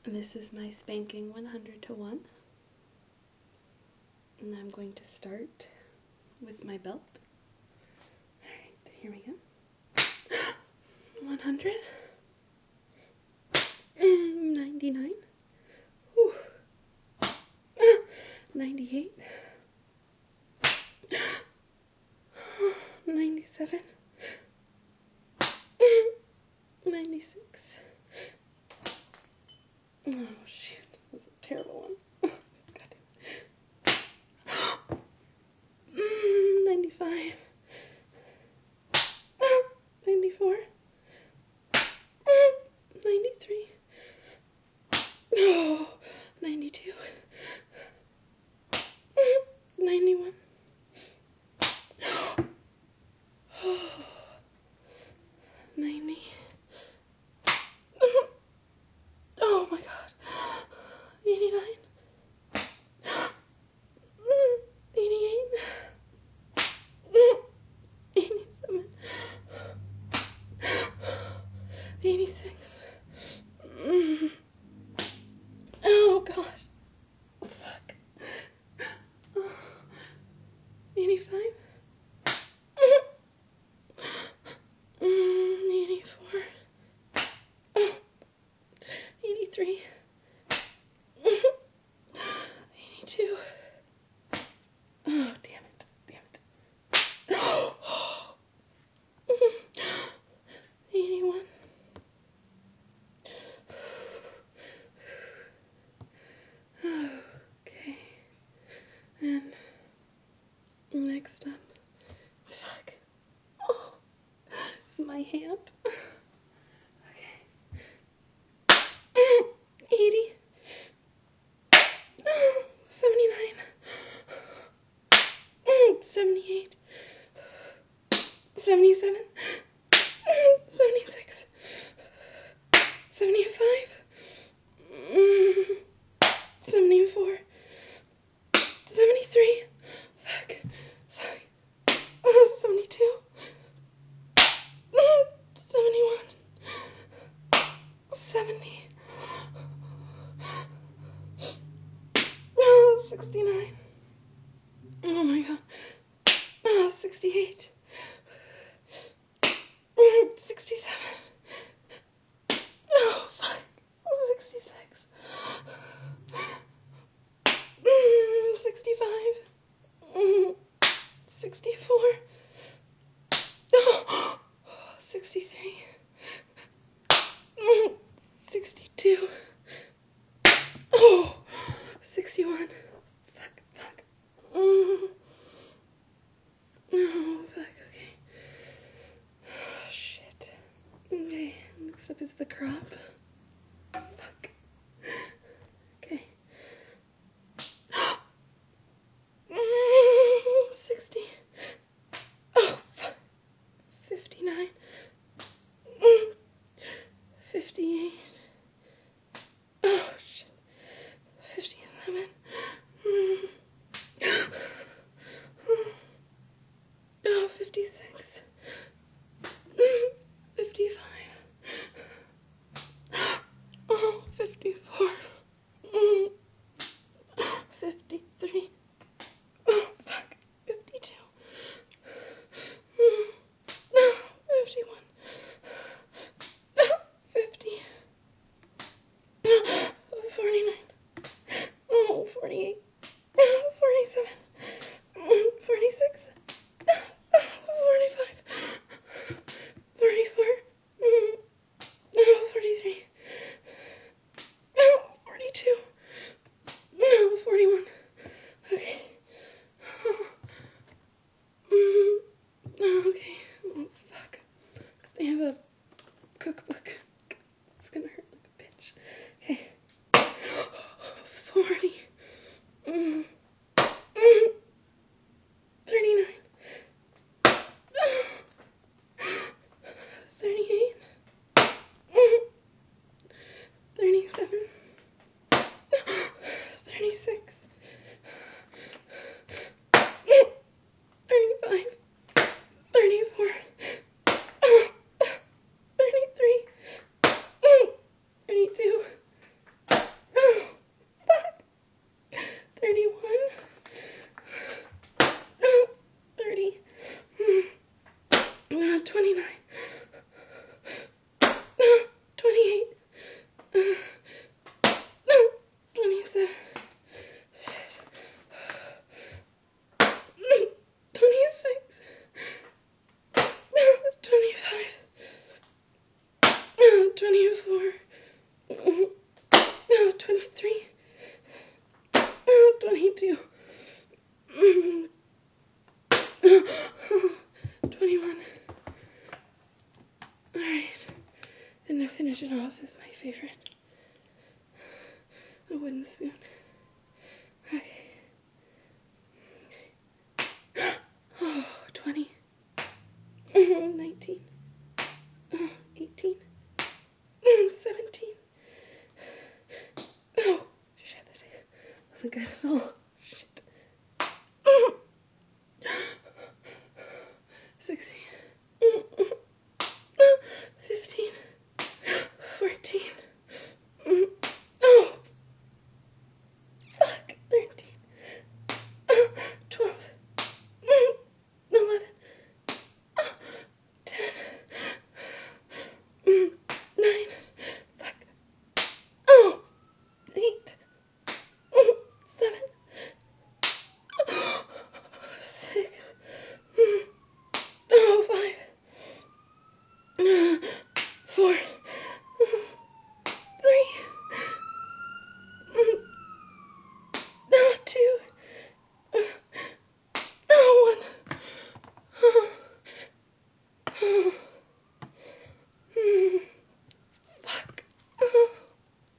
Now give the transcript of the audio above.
This is my spanking 100 to 1. And I'm going to start with my belt. Alright, here we go. 100. 99. Whew. 98. 97. 96. Oh shoot, that was a terrible one. God damn. 95. 94. 93. Oh, 92. 91. 90. Oh my god. 89. 88. 87. 86. Oh god. Fuck. 85. 84. 83. 82. Oh, damn it. Damn it. 81. Okay. And next up. Fuck. Oh, it's my hand. Okay. 80. 79. 78. 77. 76. 75. 74. 73. Fuck. Fuck. 72. 71. 70. 69. Oh my god. 68. 67. Oh fuck. 66. 65. 64. 63. 62. Oh, 61. Fuck, fuck. Oh, fuck, okay. Oh, shit. Okay, next up is the crop. Fuck. Okay. 60. Oh, fuck. 59. 58. Oh, shit. 57. Oh, 56. 55. Oh, 54. 53. Oh, fuck. 52. 51. 50. my favorite. A wooden spoon. Okay. Oh, 20. 19. 18. 17. Oh, shit, that wasn't good at all.